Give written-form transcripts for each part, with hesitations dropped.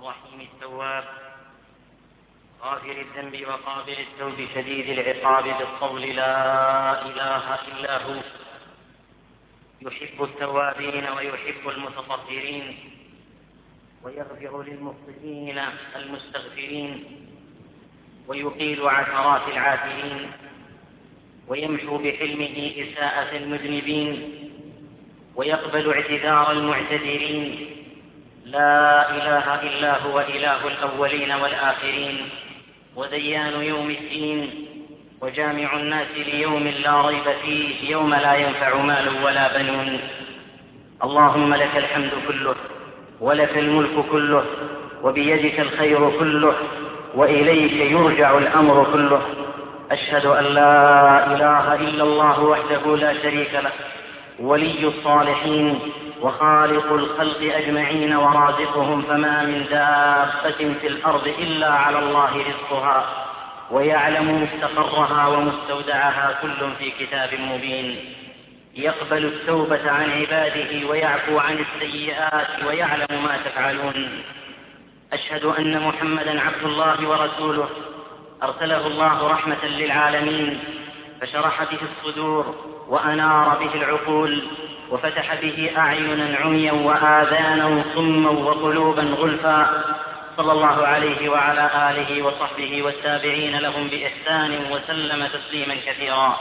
الرحيم التواب غافر الذنب وقابل التوب شديد العقاب بالقول لا إله إلا هو يحب التوابين ويحب المتطهرين ويغفر للمخطئين المستغفرين ويقيل عثرات العاثرين ويمحو بحلمه إساءة المذنبين ويقبل اعتذار المعتذرين. لا إله إلا هو إله الأولين والآخرين وديان يوم الدين وجامع الناس ليوم لا ريب فيه يوم لا ينفع مال ولا بنون. اللهم لك الحمد كله ولك الملك كله وبيدك الخير كله وإليك يرجع الأمر كله. أشهد أن لا إله إلا الله وحده لا شريك له ولي الصالحين وخالق الخلق أجمعين ورازقهم فما من دابة في الأرض إلا على الله رزقها ويعلم مستقرها ومستودعها كل في كتاب مبين. يقبل التوبة عن عباده ويعفو عن السيئات ويعلم ما تفعلون. أشهد أن محمدا عبد الله ورسوله أرسله الله رحمة للعالمين فشرح به الصدور وأنار به العقول وفتح به أعينا عميا وآذانا صما وقلوبا غلفا. صلى الله عليه وعلى آله وصحبه والتابعين لهم بإحسان وسلم تسليما كثيرا.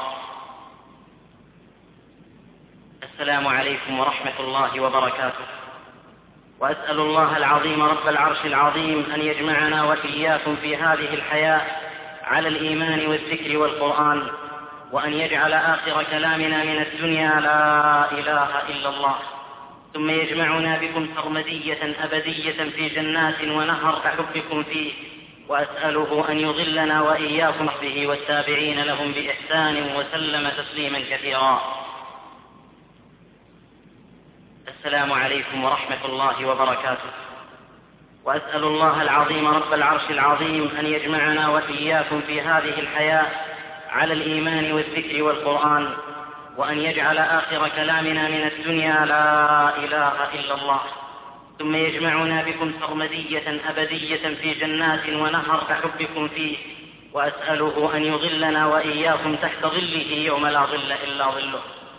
السلام عليكم ورحمة الله وبركاته. وأسأل الله العظيم رب العرش العظيم أن يجمعنا وإياكم في هذه الحياة على الإيمان والذكر والقرآن وأن يجعل آخر كلامنا من الدنيا لا إله إلا الله ثم يجمعنا بكم سرمدية أبدية في جنات ونهر أحبكم فيه. وأسأله أن يضلنا وإياكم به والتابعين لهم بإحسان وسلم تسليما كثيرا. السلام عليكم ورحمة الله وبركاته. وأسأل الله العظيم رب العرش العظيم أن يجمعنا وإياكم في هذه الحياة على الإيمان والذكر والقرآن وأن يجعل آخر كلامنا من الدنيا لا إله إلا الله ثم يجمعنا بكم سرمدية أبدية في جنات ونهر أحبكم فيه. وأسأله أن يظلنا وإياكم تحت ظله يوم لا ظل إلا ظله.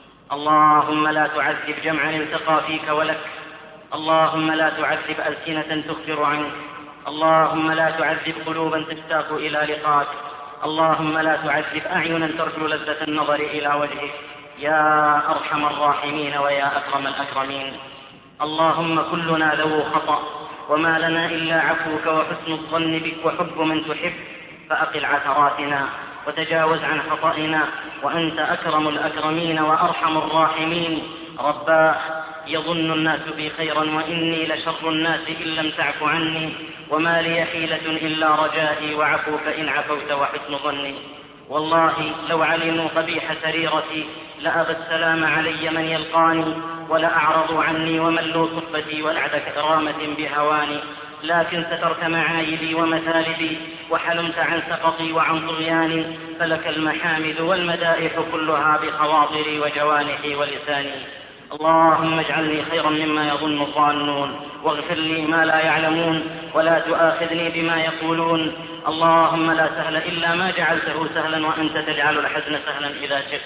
اللهم لا تعذب جمعا التقى فيك ولك. اللهم لا تعذب ألسنة تخبر عنك. اللهم لا تعذب قلوبا تشتاق إلى لقاك. اللهم لا تعذب أعينا ترجو لذة النظر إلى وجهك يا أرحم الراحمين ويا أكرم الأكرمين. اللهم كلنا له خطأ وما لنا إلا عفوك وحسن الظن بك وحب من تحب فأقل عثراتنا وتجاوز عن خطئنا وأنت أكرم الأكرمين وأرحم الراحمين. رباه يظن الناس بي خيرا وإني لشر الناس إن لم تعف عني وما لي حيلة إلا رجائي وعفوك إن عفوت وحسن ظني. والله لو علموا قبيح سريرتي لأبى السلام علي من يلقاني ولأعرضوا عني وملوا صفتي ولعد كرامة بهواني. لكن سترت معايبي ومثالبي وحلمت عن سقطي وعن طغياني فلك المحامد والمدائح كلها بخواطري وجوانحي ولساني. اللهم اجعلني خيرا مما يظن الظانون واغفر لي ما لا يعلمون ولا تؤاخذني بما يقولون. اللهم لا سهل إلا ما جعلته سهلا وأنت تجعل الحزن سهلا إذا شئت.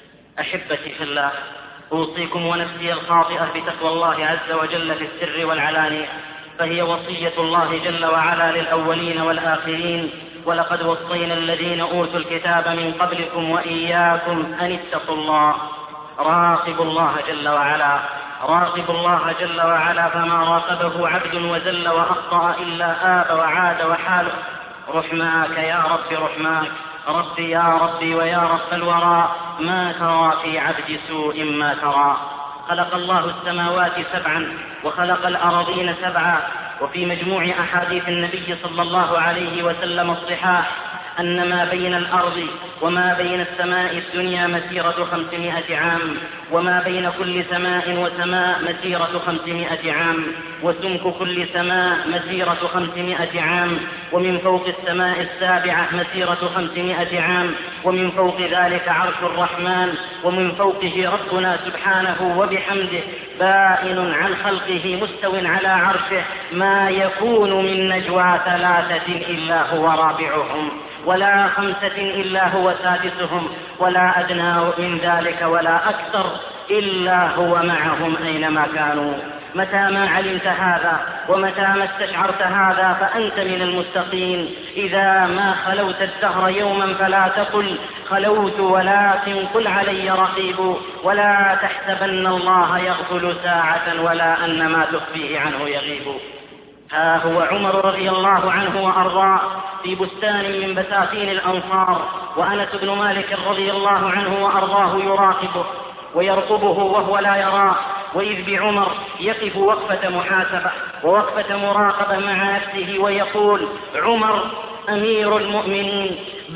أحبتي في الله، أوصيكم ونفسي الخاطئة بتقوى الله عز وجل في السر والعلانية فهي وصية الله جل وعلا للأولين والآخرين. ولقد وصينا الذين أوتوا الكتاب من قبلكم وإياكم أن اتقوا الله. راقبوا الله جل وعلا، راقبوا الله جل وعلا فما راقبه عبد وزل وأخطأ إلا آب وعاد وحاله. رحماك يا رب رحماك، ربي يا ربي ويا رب الورى ما ترى في عبد سوء ما ترى. خلق الله السماوات سبعا وخلق الأراضين سبعا. وفي مجموع أحاديث النبي صلى الله عليه وسلم الصحاح أن ما بين الأرض وما بين السماء الدنيا مسيرة 500 عام، وما بين كل سماء وسماء مسيرة 500 عام، وسمك كل سماء مسيرة 500 عام، ومن فوق السماء السابعة مسيرة 500 عام، ومن فوق ذلك عرش الرحمن، ومن فوقه ربنا سبحانه وبحمده بائن عن خلقه مستو على عرشه، ما يكون من نجوى 3 إلا هو رابعهم، ولا 5 إلا هو سادسهم، ولا أدنى من ذلك ولا أكثر إلا هو معهم أينما كانوا. متى ما علمت هذا ومتى ما استشعرت هذا فأنت من المستقيم. إذا ما خلوت الدهر يوما فلا تقل خلوت، ولكن قل علي رقيب، ولا تحسبن الله يغفل ساعة ولا أن ما تخفيه عنه يغيب. ها هو عمر رضي الله عنه وأرضاه في بستان من بساتين الأنصار، وأنس بن مالك رضي الله عنه وأرضاه يراقبه ويرقبه وهو لا يراه، وإذ بعمر يقف وقفة محاسبة ووقفة مراقبة مع نفسه ويقول: عمر أمير المؤمنين،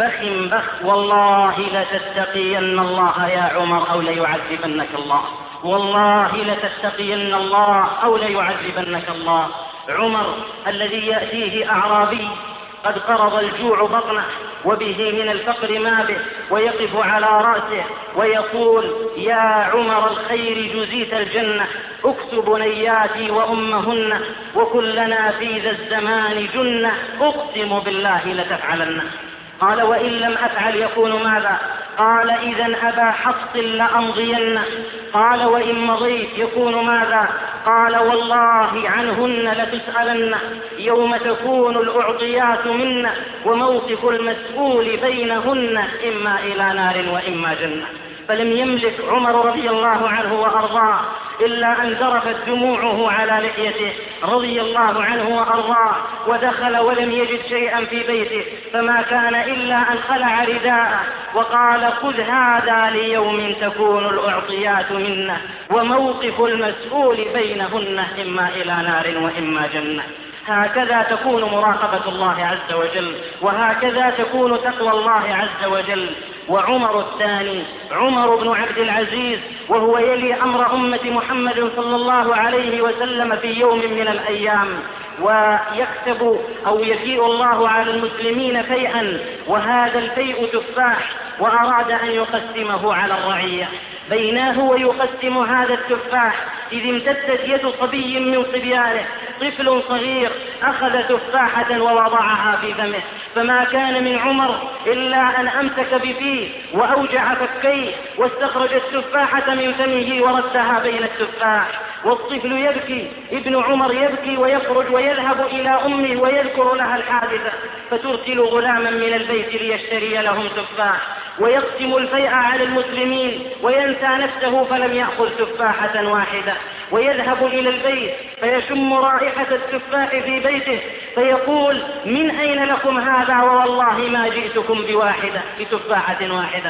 بخ والله لتتقين الله يا عمر أو ليعذبنك الله، والله لتتقين الله أو ليعذبنك الله. عمر الذي يأتيه أعرابي قد قرض الجوع بطنه وبه من الفقر ما به، ويقف على رأسه ويقول: يا عمر الخير جزيت الجنة، اكتب بنياتي وأمهن، وكلنا في ذا الزمان جنة، أقسم بالله لتفعلن. قال: وإن لم أفعل يكون ماذا؟ قال: إذن أبا حفص لأمضين. قال: وإن مضيت يكون ماذا؟ قال: والله عنهن لتسألن يوم تكون الأعطيات منا، وموقف المسؤول بينهن إما إلى نار وإما جنة. فلم يملك عمر رضي الله عنه وأرضاه إلا أن ذرفت دموعه على لحيته رضي الله عنه وأرضاه، ودخل ولم يجد شيئا في بيته، فما كان إلا أن خلع رداءه وقال: خذ هذا ليوم تكون الأعطيات منا، وموقف المسؤول بينهن إما إلى نار وإما جنة. هكذا تكون مراقبة الله عز وجل، وهكذا تكون تقوى الله عز وجل. وعمر الثاني عمر بن عبد العزيز، وهو يلي أمر أمة محمد صلى الله عليه وسلم في يوم من الأيام، ويكتب أو يفيء الله على المسلمين فيئا، وهذا الفيء تفاح، وأراد أن يقسمه على الرعية. بيناه ويقسم هذا التفاح إذ امتدت يد صبي من صبيانه، طفل صغير أخذ تفاحة ووضعها في فمه، فما كان من عمر إلا أن أمسك بفيه وأوجع فكيه واستخرج التفاحة من فمه وردها بين التفاح، والطفل يبكي، ابن عمر يبكي ويخرج ويذهب إلى أمه ويذكر لها الحادثة، فترسل غلاما من البيت ليشتري لهم تفاح، ويقسم الفيء على المسلمين وينسى نفسه فلم يأخذ تفاحة واحدة، ويذهب إلى البيت فيشم رائحة التفاح في بيته فيقول: من أين لكم هذا؟ ووالله ما جئتكم بتفاحة واحدة.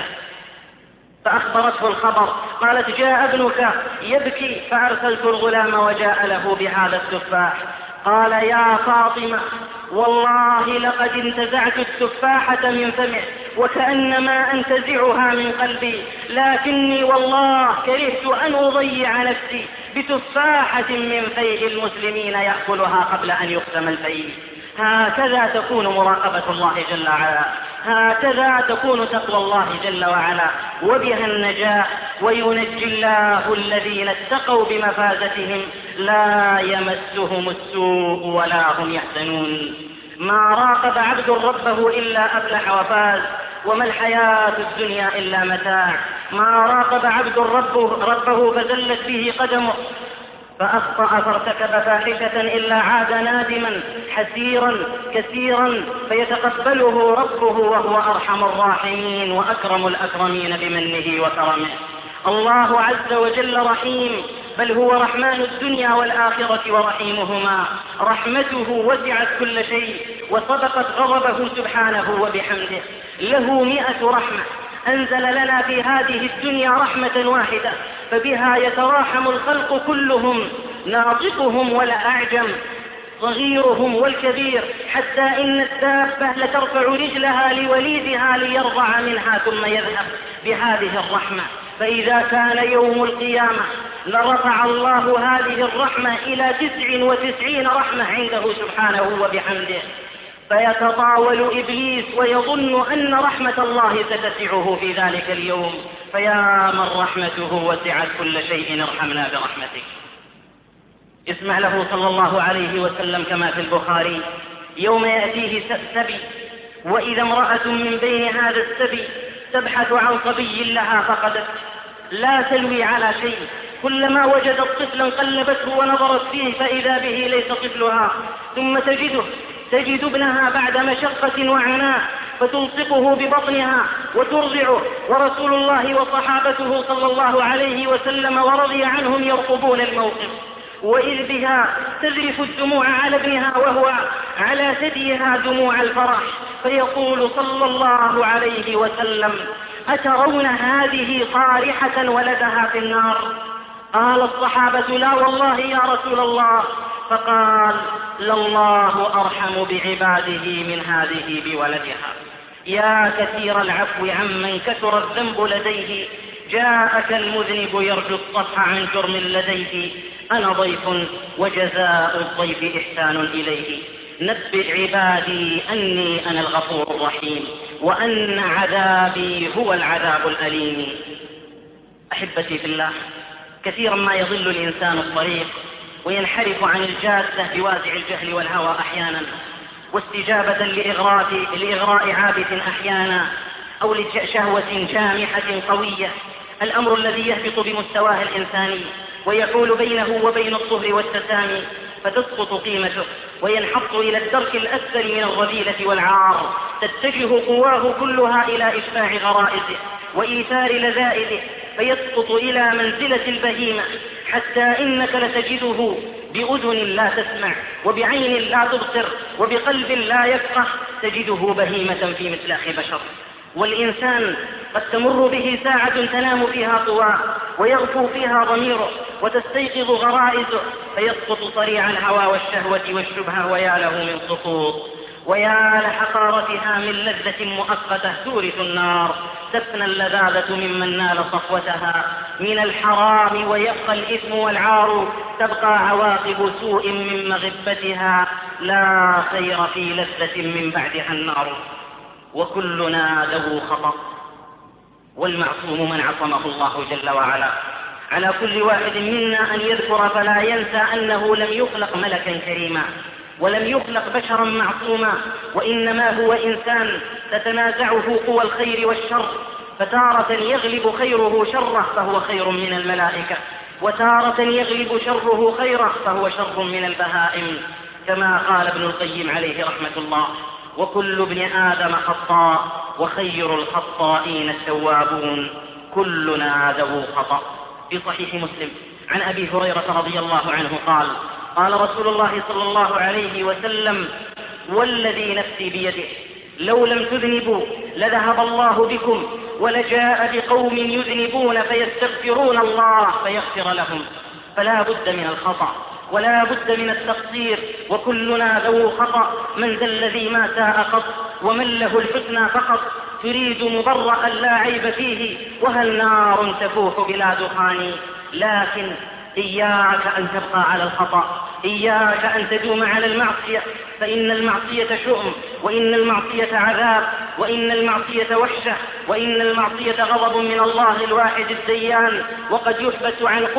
فأخبرته الخبر، قالت: جاء ابنك يبكي، فأرسلت الغلام وجاء له بهذا التفاح. قال: يا فاطمة، والله لقد انتزعت التفاحة من فمه وكأنما أنتزعها من قلبي، لكني والله كرهت أن أضيع نفسي بتفاحة من فيء المسلمين يأكلها قبل أن يقسم الفيء. هكذا تكون مراقبة الله جل وعلا، هكذا تكون تقوى الله جل وعلا، وبها النجاة. وينجي الله الذين اتقوا بمفازتهم لا يمسهم السوء ولا هم يحزنون. ما راقب عبد ربه إلا أفلح وفاز، وما الحياة الدنيا إلا متاع. ما راقب عبد ربه فزلت به قدمه فأخطأ فارتكب فاحشة إلا عاد نادما حسيرا كثيرا، فيتقبله ربه وهو أرحم الراحمين وأكرم الأكرمين بمنه وكرمه. الله عز وجل رحيم، بل هو رحمن الدنيا والآخرة ورحيمهما. رحمته وسعت كل شيء وسبقت غضبه سبحانه وبحمده. له 100 رحمة، أنزل لنا في هذه الدنيا رحمة واحدة، فبها يتراحم الخلق كلهم، ناطقهم ولا أعجم، صغيرهم والكبير، حتى إن الدابة لترفع رجلها لوليدها ليرضع منها ثم يذهب بهذه الرحمة. فإذا كان يوم القيامة لرفع الله هذه الرحمة إلى 99 رحمة عنده سبحانه وبحمده، فيتطاول إبليس ويظن أن رحمة الله ستسعه في ذلك اليوم، فيا من رحمته وسعت كل شيء ارحمنا برحمتك. اسمع له صلى الله عليه وسلم كما في البخاري: يوم يأتيه سبي، وإذا امرأة من بين هذا السبي تبحث عن صبي لها فقدت، لا تلوي على شيء، كلما وجدت طفلا قلبته ونظرت فيه فإذا به ليس طفلها، ثم تجد ابنها بعد مشقة وعناء فتلصقه ببطنها وترضعه، ورسول الله وصحابته صلى الله عليه وسلم ورضي عنهم يرقبون الموقف، وإذ بها تذرف الدموع على ابنها وهو على ثديها دموع الفرح، فيقول صلى الله عليه وسلم: أترون هذه طارحة ولدها في النار؟ قال الصحابة: لا والله يا رسول الله. فقال: لله أرحم بعباده من هذه بولدها. يا كثير العفو عمن كثر الذنب لديه، جاءك المذنب يرجو الصفح عن جرم لديه، أنا ضيف وجزاء الضيف إحسان إليه، نبئ عبادي أني أنا الغفور الرحيم، وأن عذابي هو العذاب الأليم. أحبتي في الله، كثيرا ما يضل الإنسان الطريق وينحرف عن الجادة بوازع الجهل والهوى أحيانا، واستجابة لإغراء عابث أحيانا، أو لشهوة جامحة قوية، الأمر الذي يهبط بمستواه الإنساني ويحول بينه وبين الطهر والتسامي، فتسقط قيمته وينحط إلى الدرك الأسفل من الرذيلة والعار، تتجه قواه كلها إلى إشباع غرائزه وإيثار لذائذه، فيسقط إلى منزلة البهيمة، حتى إنك لتجده بأذن لا تسمع، وبعين لا تبصر، وبقلب لا يفقه، تجده بهيمة في مثلاخ بشر. والإنسان قد تمر به ساعة تنام فيها طواه ويغفو فيها ضميره وتستيقظ غرائزه، فيسقط صريع الهوى والشهوة والشبهة، ويا له من سقوط، ويا لحقارتها من لذة مؤقتة تورث النار، تفنى اللذاذة ممن نال صفوتها من الحرام، ويبقى الإثم والعار، تبقى عواقب سوء من مغبتها، لا خير في لذة من بعدها النار. وكلنا ذو خطأ، والمعصوم من عصمه الله جل وعلا. على كل واحد منا أن يذكر فلا ينسى أنه لم يخلق ملكا كريما، ولم يخلق بشرا معصوما، وإنما هو إنسان تتنازعه قوى الخير والشر، فتارة يغلب خيره شره فهو خير من الملائكة، وتارة يغلب شره خيره فهو شر من البهائم، كما قال ابن القيم عليه رحمة الله: وكل ابن آدم خطاء وخير الخطائين التوابون، كلنا ذو خطأ. في صحيح مسلم عن أبي هريرة رضي الله عنه قال: قال رسول الله صلى الله عليه وسلم: والذي نفسي بيده لو لم تذنبوا لذهب الله بكم، ولجاء بقوم يذنبون فيستغفرون الله فيغفر لهم. فلا بد من الخطأ ولا بد من التقصير، وكلنا ذو خطأ. من ذا الذي ما ساء قط ومن له الحسنى فقط، تريد مبرأ لا عيب فيه، وهل نار تفوح بلا دخان. لكن إياك أن تبقى على الخطأ، إياك أن تدوم على المعصية، فإن المعصية شؤم، وإن المعصية عذاب، وإن المعصية وحشة، وإن المعصية غضب من الله الواحد الديان. وقد يحبس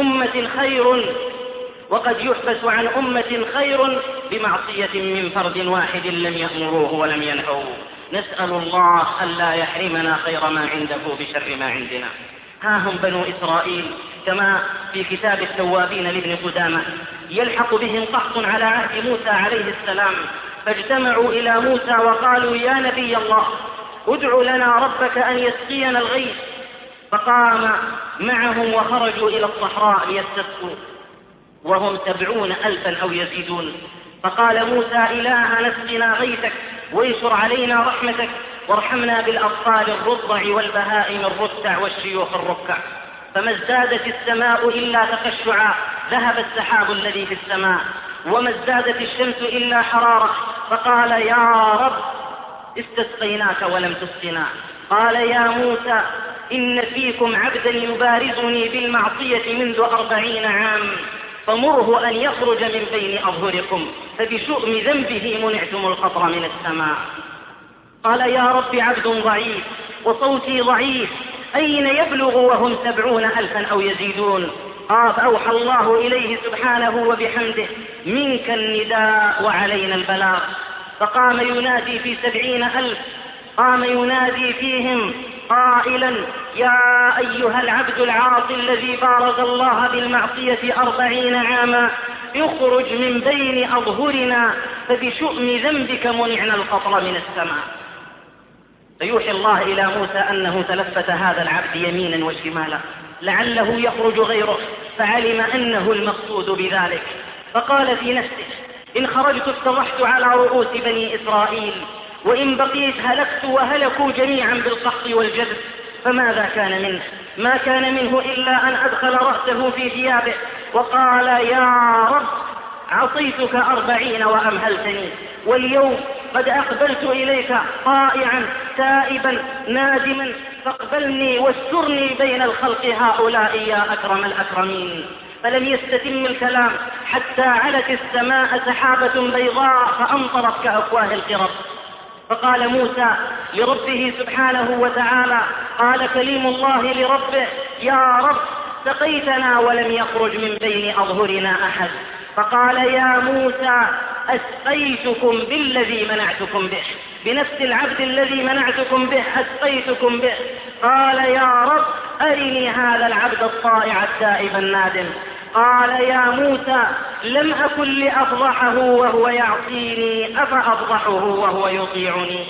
عن أمة خير بمعصية من فرد واحد لم يأمروه ولم ينهوه. نسأل الله ألا يحرمنا خير ما عنده بشر ما عندنا. ها هم بنو إسرائيل كما في كتاب التوابين لابن قدامة، يلحق بهم قحط على عهد موسى عليه السلام، فاجتمعوا إلى موسى وقالوا: يا نبي الله، ادع لنا ربك أن يسقينا الغيث. فقام معهم وخرجوا إلى الصحراء ليستسقوا، وهم 70,000 أو يزيدون. فقال موسى: إله نسقنا غيثك وانشر علينا رحمتك، وارحمنا بالأطفال الرضع والبهائم الرتع والشيوخ الركع. فما ازدادت السماء إلا تخشعا، ذهب السحاب الذي في السماء وما ازدادت الشمس إلا حرارة، فقال يا رب استسقيناك ولم تسقنا. قال يا موسى إن فيكم عبدا يبارزني بالمعصية منذ 40 عام، فمره أن يخرج من بين أظهركم، فبشؤم ذنبه منعتم القطر من السماء. قال يا رب عبد ضعيف وصوتي ضعيف، أين يبلغ وهم 70,000 أو يزيدون؟ فأوحى الله إليه سبحانه وبحمده منك النداء وعلينا البلاغ. فقام ينادي في 70,000، قام ينادي فيهم قائلا يا أيها العبد العاصي الذي بارز الله بالمعصية 40 عاما، اخرج من بين أظهرنا، فبشؤم ذنبك منعنا القطر من السماء. فيوحي الله إلى موسى أنه تلفت هذا العبد يمينا وشمالا لعله يخرج غيره، فعلم أنه المقصود بذلك، فقال في نفسه إن خرجت افتضحت على رؤوس بني إسرائيل، وإن بقيت هلكت وهلكوا جميعا بالقحط والجذب. فماذا كان منه؟ ما كان منه إلا أن أدخل رأسه في ثيابه وقال يا رب عصيتك 40 وأمهلتني، واليوم قد أقبلت إليك طائعا تائبا نادما، فاقبلني واسترني بين الخلق هؤلاء يا أكرم الأكرمين. فلم يستتم الكلام حتى علت السماء سحابة بيضاء فأمطرت كأفواه القرب. فقال موسى لربه سبحانه وتعالى، قال كليم الله لربه يا رب سقيتنا ولم يخرج من بين أظهرنا أحد. فقال يا موسى أسقيتكم بالذي منعتكم به، بنفس العبد الذي منعتكم به أسقيتكم به. قال يا رب أرني هذا العبد الطائع التائب النادم. قال يا موسى لم أكن لأفضحه وهو يعصيني، أفأفضحه وهو يطيعني؟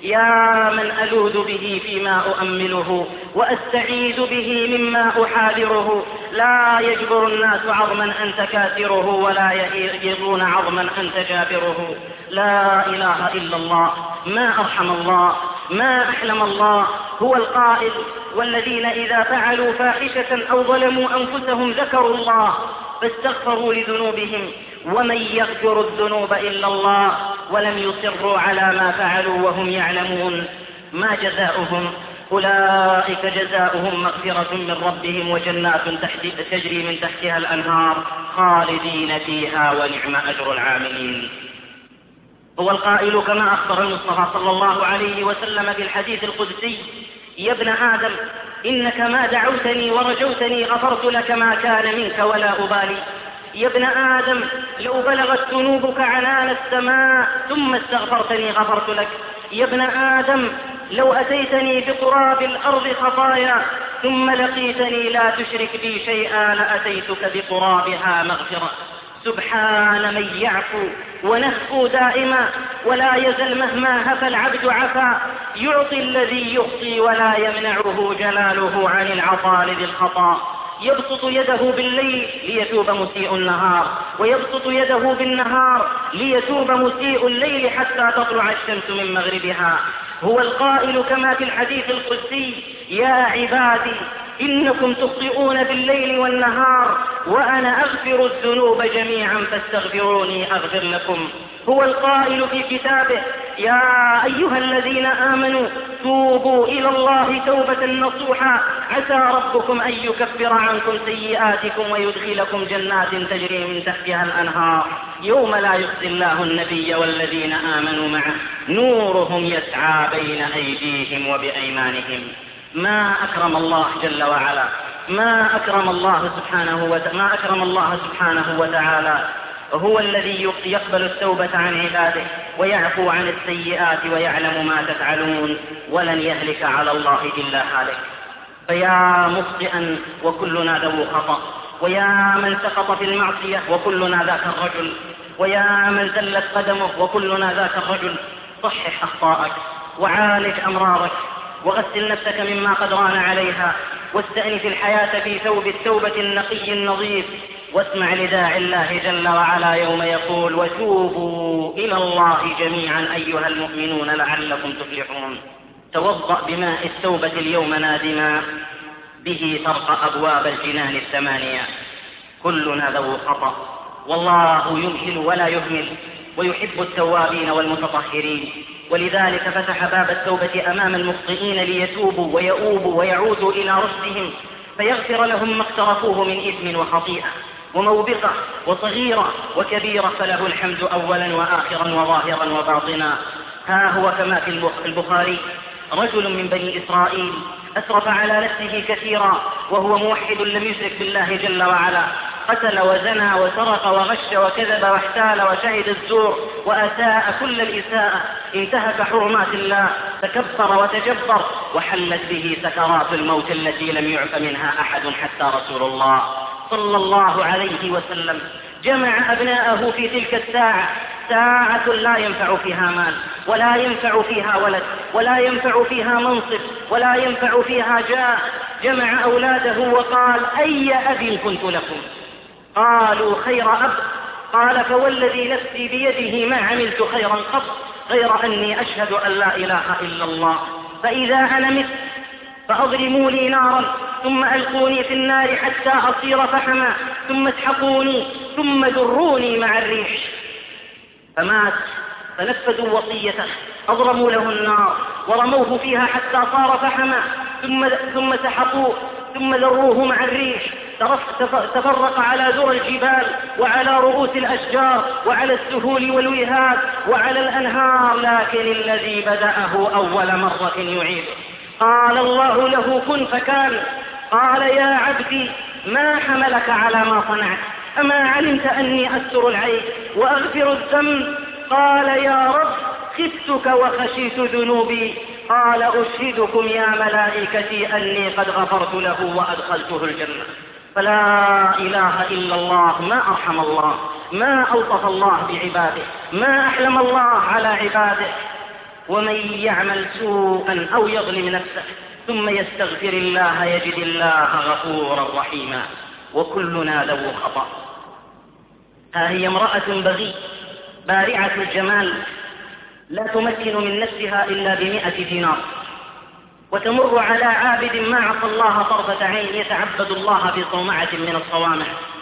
يا من ألوذ به فيما أؤمله وأستعيذ به مما أحاذره. لا يجبر الناس عظما أنت كاسره، ولا يجبرون عظما أنت جابره. لا إله إلا الله، ما أرحم الله، ما أحلم الله. هو القائل والذين إذا فعلوا فاحشة أو ظلموا أنفسهم ذكروا الله فاستغفروا لذنوبهم ومن يغفر الذنوب إلا الله ولم يصروا على ما فعلوا وهم يعلمون. ما جزاؤهم؟ أولئك جزاؤهم مغفرة من ربهم وجنات تجري من تحتها الأنهار خالدين فيها ونعم أجر العاملين. هو القائل كما أخبر المصطفى صلى الله عليه وسلم في الحديث القدسي يا ابن آدم إنك ما دعوتني ورجوتني غفرت لك ما كان منك ولا أبالي. يا ابن آدم لو بلغت ذنوبك عنان السماء ثم استغفرتني غفرت لك. يا ابن آدم لو أتيتني بقراب الأرض خطايا ثم لقيتني لا تشرك بي شيئا لأتيتك بقرابها مغفرة. سبحان من يعفو ونهفو دائما ولا يزل مهما هفى العبد عفا، يعطي الذي يخطي ولا يمنعه جلاله عن العطاء لذي الخطا. يبسط يده بالليل ليتوب مسيء النهار، ويبسط يده بالنهار ليتوب مسيء الليل حتى تطلع الشمس من مغربها. هو القائل كما في الحديث القدسي يا عبادي إنكم تخطئون بالليل والنهار وأنا أغفر الذنوب جميعا فاستغفروني أغفر لكم. هو القائل في كتابه يا أيها الذين آمنوا توبوا إلى الله توبة نصوحا عسى ربكم أن يكفر عنكم سيئاتكم ويدخلكم جنات تجري من تحتها الأنهار يوم لا يخزي الله النبي والذين آمنوا معه نورهم يسعى بين أيديهم وبأيمانهم. ما أكرم الله جل وعلا، ما أكرم الله سبحانه وتعالى. هو الذي يقبل التوبة عن عباده ويعفو عن السيئات ويعلم ما تفعلون، ولن يهلك على الله إلا هالك. فيا مخطئا وكلنا ذو خطأ، ويا من سقط في المعصية وكلنا ذاك الرجل، ويا من زلت قدمه وكلنا ذاك الرجل. صحح أخطاءك وعالج أمراضك وغسل نفسك مما قد ران عليها، واستأنف الحياة في ثوب التوبة النقي النظيف، واسمع لداعي الله جل وعلا يوم يقول وتوبوا إلى الله جميعا أيها المؤمنون لعلكم تفلحون. توضأ بماء التوبة اليوم نادما، به ترقى أبواب الجنان 8. كلنا ذو خطأ، والله يمهل ولا يهمل، ويحب التوابين والمتطهرين، ولذلك فتح باب التوبة أمام المخطئين ليتوبوا ويؤوبوا ويعودوا إلى رشدهم، فيغفر لهم ما اقترفوه من إثم وخطيئة وموبقة وصغيرة وكبيرة، فله الحمد أولا وآخرا وظاهرا وباطنا. ها هو كما في البخاري: رجل من بني إسرائيل أسرف على نفسه كثيرا وهو موحد لم يشرك بالله جل وعلا، قتل وزنى وسرق وغش وكذب واحتال وشهد الزور وأساء كل الإساءة، انتهك حرمات الله، تكبر وتجبر، وحلت به سكرات الموت التي لم يعف منها أحد حتى رسول الله صلى الله عليه وسلم. جمع أبناءه في تلك الساعة، ساعة لا ينفع فيها مال ولا ينفع فيها ولد ولا ينفع فيها منصب ولا ينفع فيها جاه. جمع أولاده وقال: أي أب كنت لكم؟ قالوا: خير أب. قال: فوالذي نفسي بيده ما عملت خيرا قط غير أني أشهد أن لا إله إلا الله، فإذا أنا مت فأضرموا لي نارا ثم ألقوني في النار حتى أصير فحما ثم اسحقوني ثم دروني مع الريح. فمات، فنفذوا وصيته، أضرموا له النار ورموه فيها حتى صار فحما ثم سحقوه ثم ذروه مع الريح، تفرق على ذرى الجبال وعلى رؤوس الأشجار وعلى السهول والوهاد وعلى الأنهار، لكن الذي بدأه أول مرة يعيد. قال الله له: كن فكان. قال: يا عبدي ما حملك على ما صنعت؟ أما علمت أني أستر العيب وأغفر الذنب؟ قال: يا رب خفتك وخشيت ذنوبي. قال: أشهدكم يا ملائكتي أني قد غفرت له وأدخلته الجنة. فلا إله إلا الله، ما أرحم الله، ما ألطف الله بعباده، ما أحلم الله على عباده. ومن يعمل سوءا أو يظلم نفسه ثم يستغفر الله يجد الله غفورا رحيما. وكلنا ذو خطأ. ها هي امرأة بغي بارعة الجمال لا تمكن من نفسها إلا ب100 دينار، وتمر على عابد ما عصى الله طرفة عين يتعبد الله بصومعة من الصوامع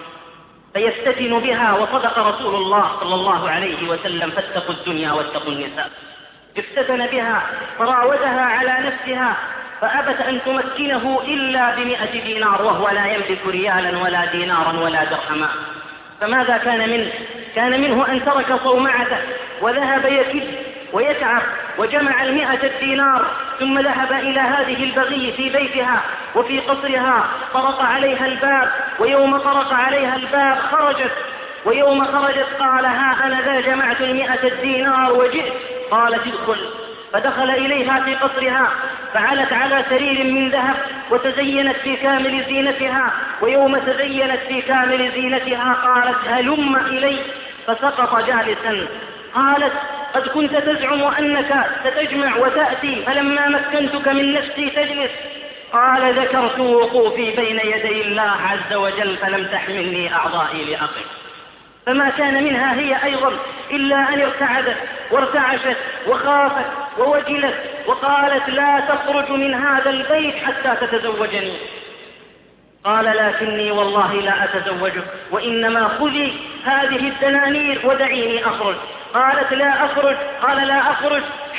فيفتتن بها. وصدق رسول الله صلى الله عليه وسلم: فاتقوا الدنيا واتقوا النساء. افتتن بها فراودها على نفسها فأبت أن تمكنه إلا ب100 دينار، وهو لا يملك ريالا ولا دينارا ولا درهما. فماذا كان منه؟ كان منه أن ترك صومعته وذهب يكد ويتعب وجمع 100 دينار، ثم ذهب إلى هذه البغي في بيتها وفي قصرها، طرق عليها الباب، ويوم طرق عليها الباب خرجت، ويوم خرجت قال: ها أنا ذا جمعت 100 دينار وجئت. قالت: ادخل. فدخل إليها في قصرها، فعلت على سرير من ذهب وتزينت في كامل زينتها، ويوم تزينت في كامل زينتها قالت: هلم إلي. فسقط جالسا. قالت: قد كنت تزعم أنك ستجمع وتأتي، فلما مكنتك من نفسي تجلس. قال: ذكرت وقوفي بين يدي الله عز وجل فلم تحملني أعضائي لأقف. فما كان منها هي أيضا إلا أن ارتعدت وارتعشت وخافت ووجلت وقالت: لا تخرج من هذا البيت حتى تتزوجني. قال: لكني والله لا أتزوجك، وإنما خذي هذه الدنانير ودعيني أخرج. قالت: لا أخرج. قال: لا أخرج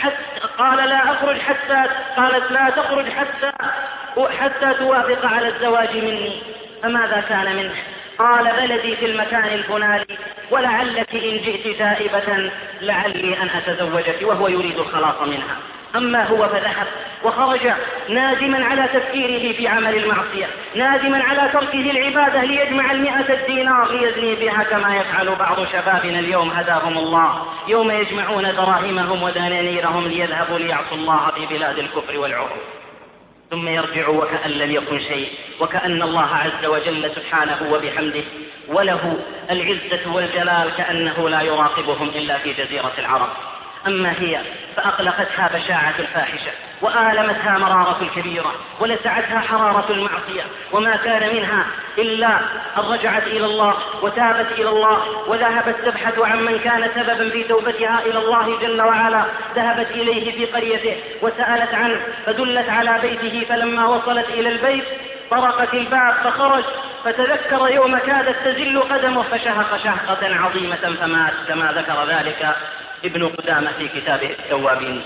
حتى قالت: لا تخرج حتى توافق على الزواج مني. فماذا كان منه؟ قال: بلدي في المكان الفلاني، ولعلك إن جئت تائبة لعلي أن أتزوجك، وهو يريد الخلاص منها. أما هو فذهب وخرج نادما على تفكيره في عمل المعصية، نادما على تركه العبادة ليجمع 100 دينار ليزني بها، كما يفعل بعض شبابنا اليوم هداهم الله، يوم يجمعون دراهمهم ودنانيرهم ليذهبوا ليعصوا الله في بلاد الكفر والعروض، ثم يرجعوا وكأن لم يكن شيء، وكأن الله عز وجل سبحانه وبحمده وله العزة والجلال كأنه لا يراقبهم إلا في جزيرة العرب. أما هي فأقلقتها بشاعة الفاحشة، وآلمتها مرارة الكبيرة، ولسعتها حرارة المعصية، وما كان منها إلا أن رجعت إلى الله وتابت إلى الله، وذهبت تبحث عن من كان سببا في توبتها إلى الله جل وعلا. ذهبت إليه في قريته وسألت عنه، فدلت على بيته، فلما وصلت إلى البيت طرقت الباب فخرج، فتذكر يوم كادت تزل قدمه فشهق شهقة عظيمة فمات، كما ذكر ذلك ابن قدامة في كتابه التوابين.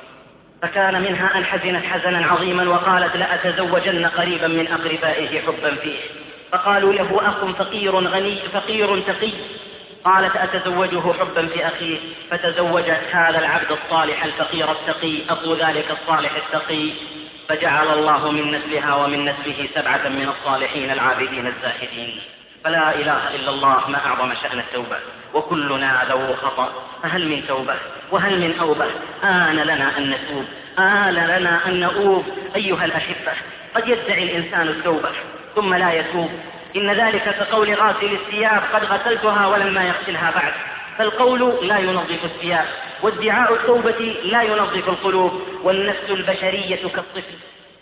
فكان منها أن حزنت حزنا عظيما وقالت لأتزوجن قريبا من أقربائه حبا فيه. فقالوا له أخ فقير غني فقير تقي، قالت أتزوجه حبا في أخيه، فتزوجت هذا العبد الصالح الفقير التقي أخو ذلك الصالح التقي، فجعل الله من نسلها ومن نسله 7 من الصالحين العابدين الزاهدين. فلا إله إلا الله، ما أعظم شأن التوبة، وكلنا ذو خطأ، فهل من توبة وهل من أوبة؟ آن لنا أن نتوب، آن لنا أن نؤوب أيها الأحبة. قد يدعي الإنسان التوبة ثم لا يتوب، إن ذلك كقول غاسل الثياب قد غسلتها ولما يغسلها بعد، فالقول لا ينظف الثياب، وادعاء التوبة لا ينظف القلوب. والنفس البشرية كالطفل،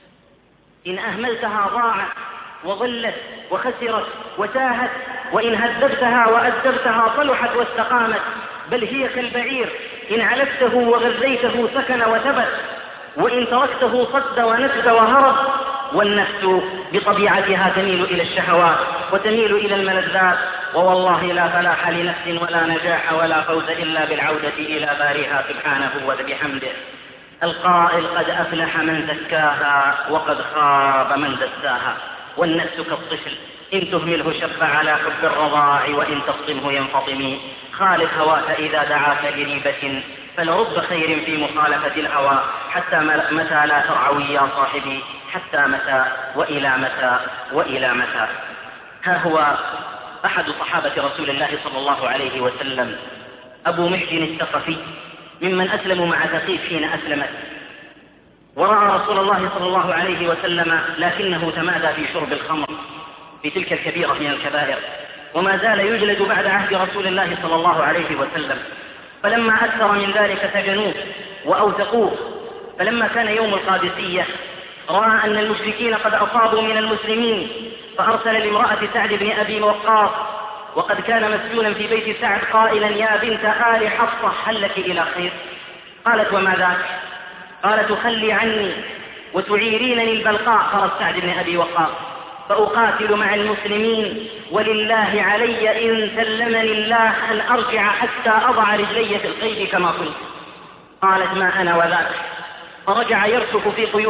إن أهملتها ضاعت وضلت وخسرت وتاهت، وإن هذبتها وأدبتها صلحت واستقامت. بل هي كالبعير، إن علفته وغذيته سكن وثبت، وإن تركته صد ونسد وهرب. والنفس بطبيعتها تميل إلى الشهوات وتميل إلى الملذات، ووالله لا فلاح لنفس ولا نجاح ولا فوز إلا بالعودة إلى بارئها سبحانه وبحمده. القائل قد أفلح من زكاها وقد خاب من دساها. والنفس كالطفل، إن تهمله شب على حب الرضاع وإن تفطمه ينفطم. خالف هواك إذا دعاك لريبة، فلرب خير في مخالفة الهوى. حتى متى لا ترعوي يا صاحبي، حتى متى وإلى متى وإلى متى. ها هو أحد صحابة رسول الله صلى الله عليه وسلم أبو محجن الثقفي، ممن أسلموا مع ثقيف حين أسلمت، ورأى رسول الله صلى الله عليه وسلم لكنه تمادى في شرب الخمر في تلك الكبيرة من الكبائر، وما زال يجلد بعد عهد رسول الله صلى الله عليه وسلم. فلما أكثر من ذلك سجنوه وأوثقوه. فلما كان يوم القادسية رأى أن المشركين قد أصابوا من المسلمين، فأرسل لامرأة سعد بن أبي وقاص وقد كان مسجونا في بيت سعد قائلا يا بنت آل حفصة هل لك إلى خير؟ قالت وما ذاك؟ قالت تخلي عني وتعيرينني البلقاء. خرج سعد بن أبي وقاص فأقاتل مع المسلمين، ولله علي إن سلمني الله أن أرجع حتى أضع رجلي في القيد كما كنت. قالت ما أنا وذاك. فرجع يركف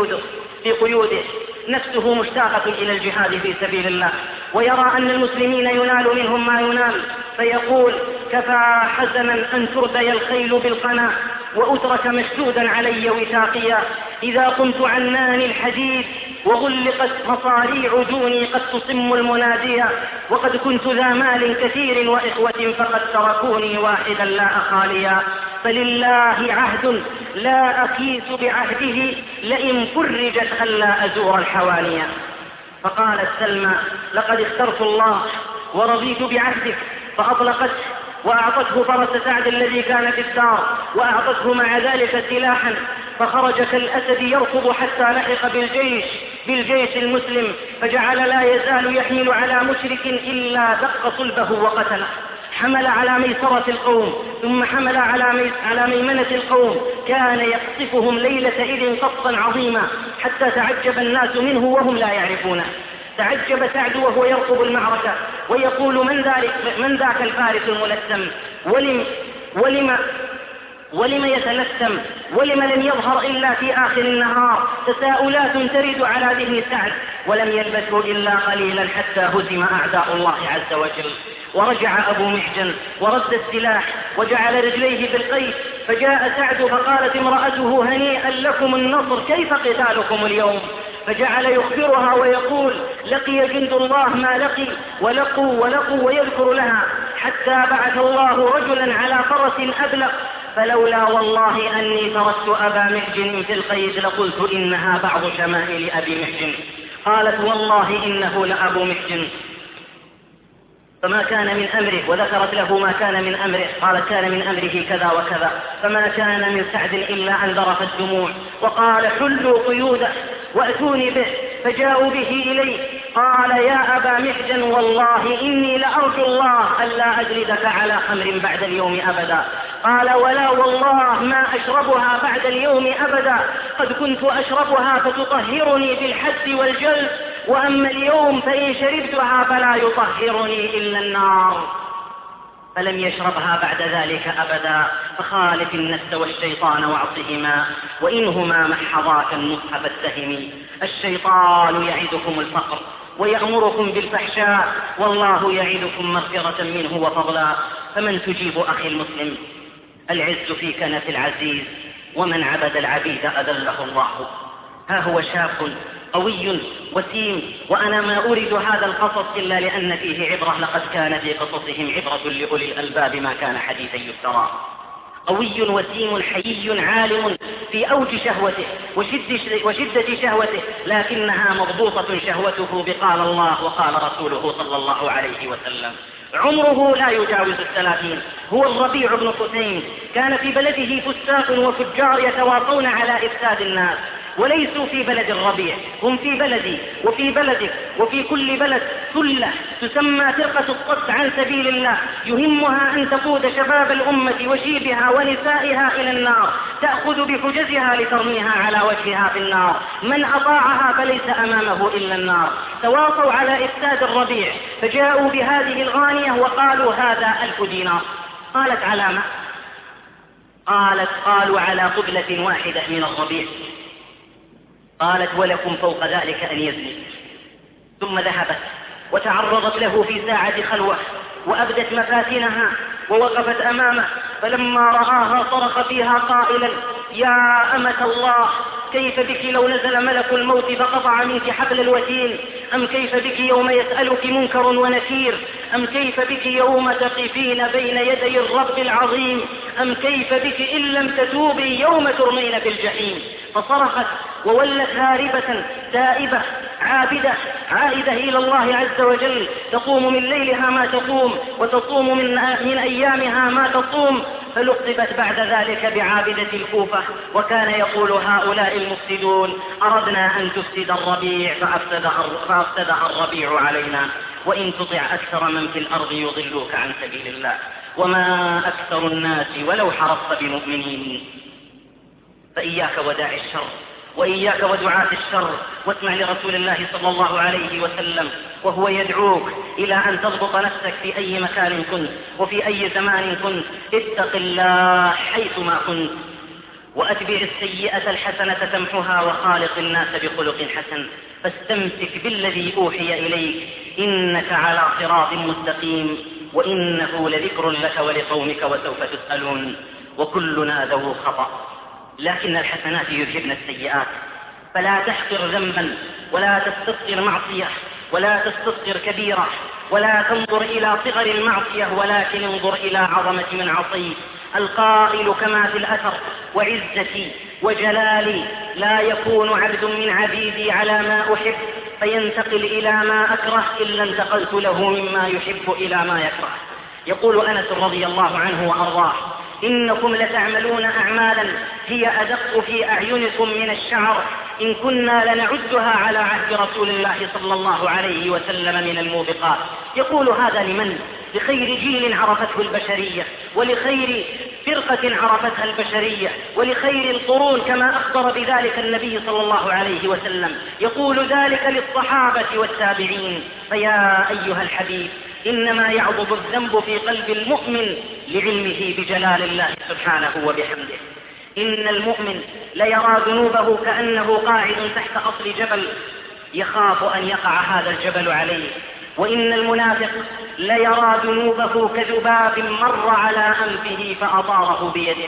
في قيوده نفسه مشتاقة إلى الجهاد في سبيل الله، ويرى أن المسلمين ينال منهم ما ينال، فيقول كفى حزنا أن تردي الخيل بالقنا وأترك مشدودا علي وثاقيا. إذا قمت عنان الحديد وغلقت مصاريع دوني قد تصم المناديا، وقد كنت ذا مال كثير وإخوة فقد تركوني واحدا لا أخاليا. فلله عهد لا أكيس بعهده لئن فرجت ألا أزور الحوانيا. فقالت سلمى لقد اخترت الله ورضيت بعهدك، فأطلقته وأعطته فرس سعد الذي كان في الدار، وأعطته مع ذلك سلاحا، فخرج كالأسد يركض حتى لحق بالجيش المسلم، فجعل لا يزال يحمل على مشرك إلا دق صلبه وقتله. حمل على ميسرة القوم ثم حمل على ميمنة القوم، كان يقصفهم ليلة إذ قصفا عظيما حتى تعجب الناس منه وهم لا يعرفونه. تعجب سعد وهو يرقب المعركة ويقول من ذاك الفارس الملثم؟ ولم يتلثم؟ ولم لم يظهر إلا في آخر النهار؟ تساؤلات ترد على ذهن سعد، ولم يلبثوا إلا قليلا حتى هزم أعداء الله عز وجل. ورجع أبو محجن ورد السلاح وجعل رجليه بالقيد، فجاء سعد فقالت امرأته هنيئا لكم النصر، كيف قتالكم اليوم؟ فجعل يخبرها ويقول لقي جند الله ما لقي ولقوا ويذكر لها حتى بعث الله رجلا على فرس أبلق، فلولا والله أني تركت أبا محجن في القيد لقلت إنها بعض شمائل أبي محجن. قالت والله إنه لأبو محجن. فما كان من أمره، وذكرت له ما كان من أمره. قالت كان من أمره كذا وكذا. فما كان من سعد إلا أن ذرف الدموع وقال حلوا قيوده وأتوني به، فجاءوا به إليه. قال يا أبا محجن والله إني لأرجو الله ألا أجلدك على خمر بعد اليوم أبدا. قال ولا والله ما أشربها بعد اليوم أبدا، قد كنت أشربها فتطهرني بالحد والجلد وأما اليوم فإن شربتها فلا يطهرني إلا النار. فلم يشربها بعد ذلك أبدا. فخالف النفس والشيطان واعصهما وإنهما محضاك النصح فاتهمي. الشيطان يعدكم الفقر ويأمركم بالفحشاء والله يعدكم مغفرة منه وفضلا. فمن تجيب أخي المسلم؟ العز في كنف العزيز، ومن عبد العبيد أذله الله. ها هو شاب قوي وسيم، وأنا ما أريد هذا القصص إلا لأن فيه عبرة. لقد كان في قصصهم عبرة لأولي الألباب ما كان حديثا يفترى. قوي وسيم حيي عالم في أوج شهوته وشدة شهوته، لكنها مضبوطة شهوته بقال الله وقال رسوله صلى الله عليه وسلم. عمره لا يجاوز 30. هو الربيع بن حسين، كان في بلده فساق وفجار يتواصون على إفساد الناس، وليسوا في بلد الربيع، هم في بلدي وفي بلدك وفي كل بلد ثلة تسمى فرقة الصد عن سبيل الله، يهمها أن تقود شباب الأمة وشيبها ونسائها إلى النار، تأخذ بحجزها لترميها على وجهها في النار. من أطاعها فليس أمامه إلا النار. تواصوا على إفساد الربيع فجاءوا بهذه الغانية وقالوا هذا 1000 دينار. قالت علامة؟ قالوا على قبلة واحدة من الربيع. قالت ولكم فوق ذلك أن يزني. ثم ذهبت وتعرضت له في ساعة خلوة وأبدت مفاتنها ووقفت أمامه، فلما رآها صرخ فيها قائلا يا أمة الله، كيف بك لو نزل ملك الموت فقطع منك حبل الوتين؟ أم كيف بك يوم يسألك منكر ونكير؟ أم كيف بك يوم تقفين بين يدي الرب العظيم؟ أم كيف بك إن لم تتوبي يوم ترمين في الجحيم؟ فصرخت وولت هاربة تائبة عابدة عائدة إلى الله عز وجل، تقوم من ليلها ما تقوم وتصوم من أيامها ما تصوم. فلقبت بعد ذلك بعابدة الكوفة. وكان يقول هؤلاء المفسدون أردنا أن تفسد الربيع فأفسدها الربيع علينا، وإن تطع أكثر من في الأرض يضلوك عن سبيل الله وما أكثر الناس ولو حرصت بمؤمنين. فإياك وداعي الشر وإياك ودعاة الشر، واسمع لرسول الله صلى الله عليه وسلم وهو يدعوك إلى أن تضبط نفسك في أي مكان كنت وفي أي زمان كنت. اتق الله حيثما كنت، وأتبع السيئة الحسنة تمحها، وخالق الناس بخلق حسن، فاستمسك بالذي أوحي إليك إنك على صراط مستقيم، وإنه لذكر لك ولقومك وسوف تسألون. وكلنا ذو خطأ، لكن الحسنات يذهبن السيئات. فلا تحقر ذنبا ولا تستصغر معصية ولا تستصغر كبيرة، ولا تنظر إلى صغر المعصية ولكن انظر إلى عظمة من عصيت. القائل كما في الأثر وعزتي وجلالي لا يكون عبد من عبيدي على ما أحب فينتقل إلى ما أكره إلا انتقلت له مما يحب إلى ما يكره. يقول أنس رضي الله عنه وأرضاه إنكم لتعملون أعمالا هي أدق في أعينكم من الشعر، إن كنا لنعدها على عهد رسول الله صلى الله عليه وسلم من الموبقات. يقول هذا لمن؟ لخير جيل عرفته البشرية، ولخير فرقة عرفتها البشرية، ولخير القرون كما أخبر بذلك النبي صلى الله عليه وسلم. يقول ذلك للصحابة والتابعين. فيا أيها الحبيب، إنما يعظم الذنب في قلب المؤمن لعلمه بجلال الله سبحانه وبحمده. إن المؤمن ليرى ذنوبه كأنه قاعد تحت أصل جبل يخاف أن يقع هذا الجبل عليه، وإن المنافق ليرى ذنوبه كذباب مر على أنفه فأطاره بيده.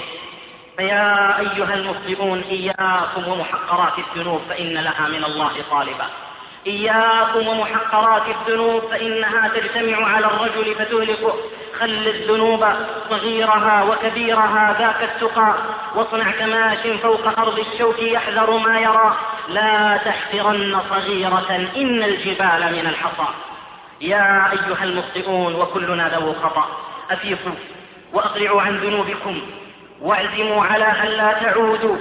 فيا أيها المخطئون، إياكم ومحقرات الذنوب فإن لها من الله طالبا. إياكم ومحقرات الذنوب فإنها تجتمع على الرجل فتهلكه. خل الذنوب صغيرها وكبيرها ذاك التقى، واصنع كماش فوق أرض الشوك يحذر ما يرى، لا تحقرن صغيرة إن الجبال من الحصى. يا أيها المخطئون وكلنا ذو خطأ، أفيقوا وأقلعوا عن ذنوبكم واعزموا على أن لا تعودوا،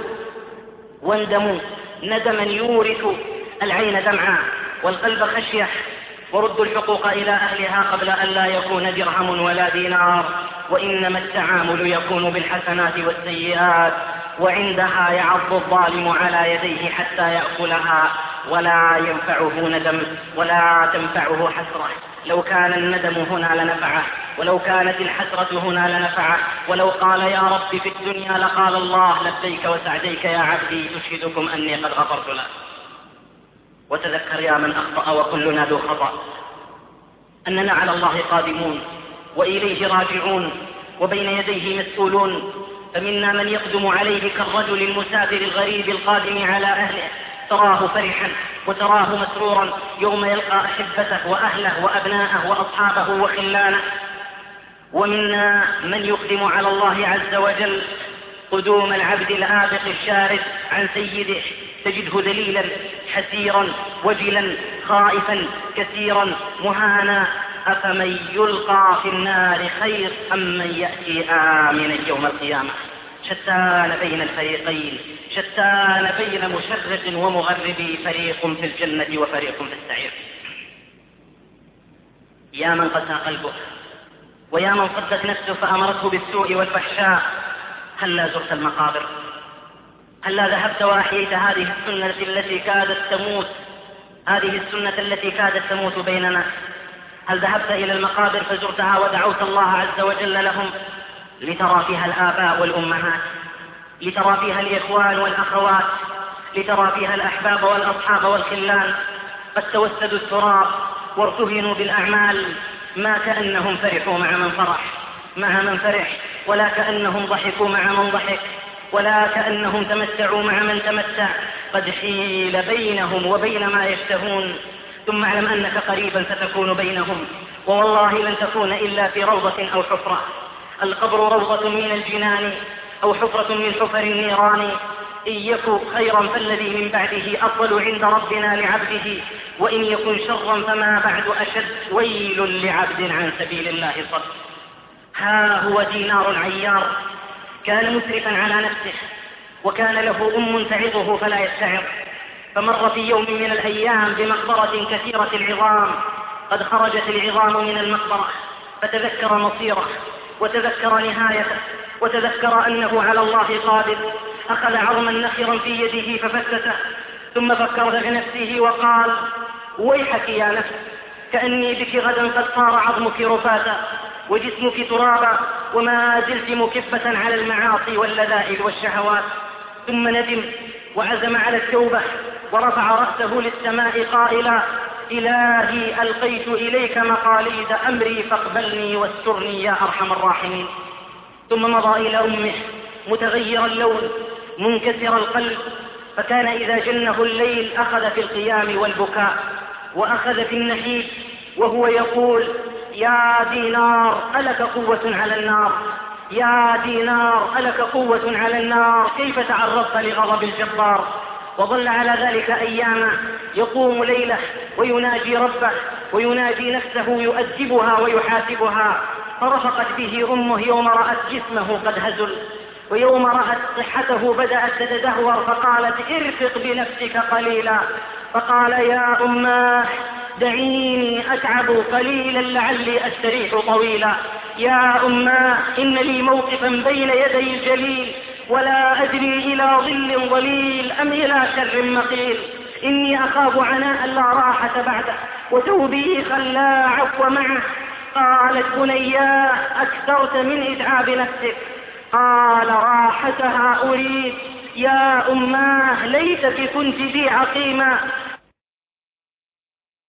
واندموا ندما يورث العين دمعا والقلب خشية، وردوا الحقوق إلى أهلها قبل أن لا يكون درهم ولا دينار، وإنما التعامل يكون بالحسنات والسيئات، وعندها يعض الظالم على يديه حتى يأكلها. ولا ينفعه ندم ولا تنفعه حسرة. لو كان الندم هنا لنفعه، ولو كانت الحسرة هنا لنفعه، ولو قال يا رب في الدنيا لقال الله لبيك وسعديك يا عبدي تشهدكم أني قد غفرت له. وتذكر يا من أخطأ وكلنا ذو خطأ أننا على الله قادمون وإليه راجعون وبين يديه مسؤولون. فمنا من يقدم عليه كالرجل المسافر الغريب القادم على أهله، تراه فرحا وتراه مسرورا يوم يلقى أحبته وأهله وأبناءه وأصحابه وخلانه. ومنا من يقدم على الله عز وجل قدوم العبد الآبق الشارد عن سيده، تجده ذليلا حسيرا وجلا خائفا كثيرا مهانا. أفمن يلقى في النار خير أم من يأتي آمنا يوم القيامة. شتان بين الفريقين، شتان بين مشرق ومغرب، فريق في الجنة وفريق في السعير. يا من قسى قلبه ويا من صدت نفسه فأمرته بالسوء والفحشاء، هلا زرت المقابر؟ هلا ذهبت وأحييت هذه السنة التي كادت تموت، هذه السنة التي كادت تموت بيننا؟ هل ذهبت إلى المقابر فزرتها ودعوت الله عز وجل لهم لترى فيها الآباء والأمهات، لترى فيها الإخوان والأخوات، لترى فيها الأحباب والأصحاب والخلان؟ قد توسدوا التراب وارتهنوا بالأعمال، ما كأنهم فرحوا مع من فرح، ولا كأنهم ضحكوا مع من ضحك، ولا كأنهم تمتعوا مع من تمتع. قد حيل بينهم وبين ما يشتهون. ثم اعلم أنك قريبا ستكون بينهم، ووالله لن تكون إلا في روضة أو حفرة. القبر روضة من الجنان أو حفرة من حفر النيران. إن يكن خيرا فالذي من بعده أفضل عند ربنا لعبده، وإن يكن شرا فما بعد أشد. ويل لعبد عن سبيل الله صد. ها هو دينار عيار كان مسرفا على نفسه، وكان له أم تعظه فلا يستعظ، فمر في يوم من الأيام بمقبرة كثيرة العظام. قد خرجت العظام من المقبرة، فتذكر مصيره وتذكر نهايته وتذكر أنه على الله قادر. أخذ عظما نخرا في يده ففتته، ثم فكر في نفسه وقال: ويحك يا نفس، كأني بك غدا قد صار عظمك رفاتا وجسمك ترابا، وما زلت مكبة على المعاصي واللذائذ والشهوات. ثم ندم وعزم على التوبة، ورفع رأسه للسماء قائلا: إلهي ألقيت إليك مقاليد أمري فاقبلني واسترني يا أرحم الراحمين. ثم مضى إلى أمه متغير اللون منكسر القلب، فكان إذا جنه الليل أخذ في القيام والبكاء، وأخذ في النحيب وهو يقول: يا دينار ألك قوة على النار، يا دينار ألك قوة على النار، كيف تعرضت لغضب الجبار؟ وظل على ذلك أياما يقوم ليله ويناجي ربه ويناجي نفسه يؤدبها ويحاسبها. فرفقت به أمه يوم رأت جسمه قد هزل، ويوم رأت صحته بدأت تتدهور، فقالت: ارفق بنفسك قليلا. فقال: يا أماه دعيني أتعب قليلا لعلي أستريح طويلا. يا أماه إن لي موقفا بين يدي الجليل، ولا أدري إلى ظل ظليل أم إلى شر مقيل. إني أخاف عناء لا راحة بعده، وثوبي خلا عفو معه. قالت: بنيا أكثرت من إتعاب نفسك. قال: راحتها أريد. يا أماه ليتك كنت بي عقيما،